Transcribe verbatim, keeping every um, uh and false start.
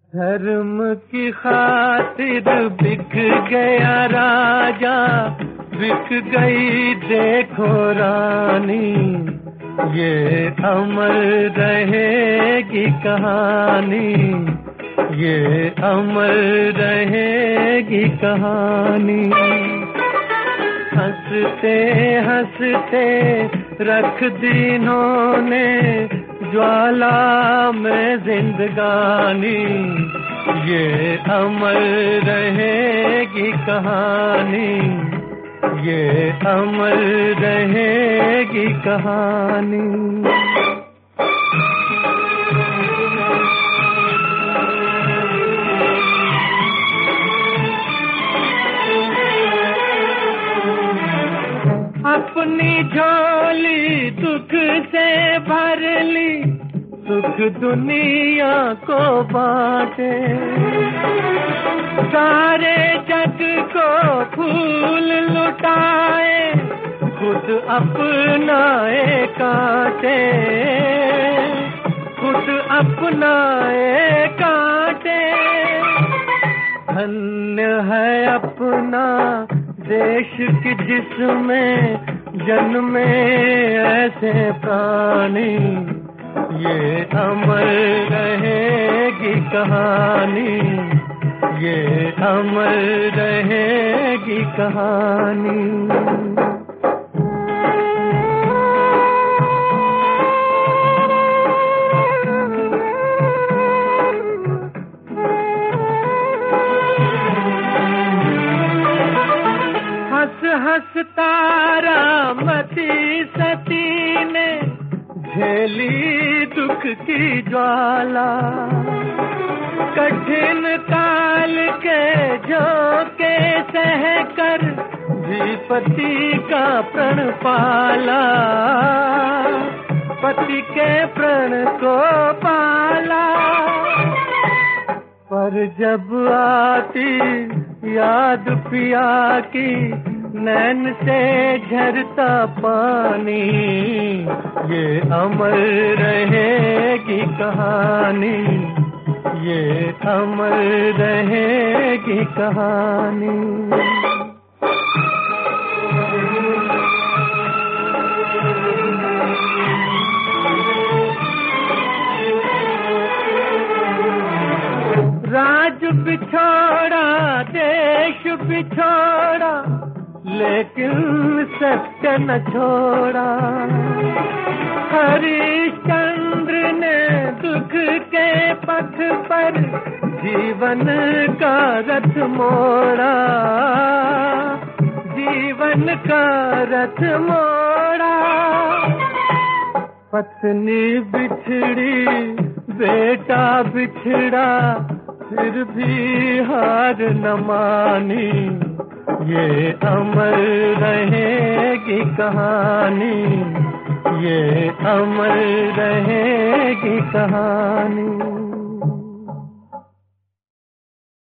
धर्म की खातिर बिक गया राजा, बिक गई देखो रानी, ये अमर रहेगी कहानी, ये अमर रहेगी कहानी। हंसते हंसते रख दी इन्होंने ज्वाला में जिंदगानी, ये अमर रहेगी कहानी, ये अमर रहेगी कहानी। अपनी झोली दुख से भर ली, सुख दुनिया को बांटे, सारे जग को फूल लुटाए, खुद अपनाए कांटे, खुद अपनाए कांटे। धन्य है अपना देश की जिसमें जन्मे ऐसे प्राणी, ये अमर रहेगी कहानी, ये अमर रहेगी कहानी। हंस हंस तारामती सती ने झेली दुख की ज्वाला, कठिन काल के झोंके सहकर भी पति का प्रण पाला, पति के प्रण को पाला। पर जब आती याद पिया की, नैन से झरता पानी, ये अमर रहेगी कहानी, ये अमर रहेगी कहानी। राज बिछोड़ा देश बिछोड़ा, लेकिन सत्य न छोड़ा। हरिश्चंद्र ने दुख के पथ पर जीवन का रथ मोड़ा, जीवन का रथ मोड़ा। पत्नी बिछड़ी बेटा बिछड़ा, फिर भी हार न मानी, ये अमर रहेगी कहानी, ये अमर रहेगी कहानी।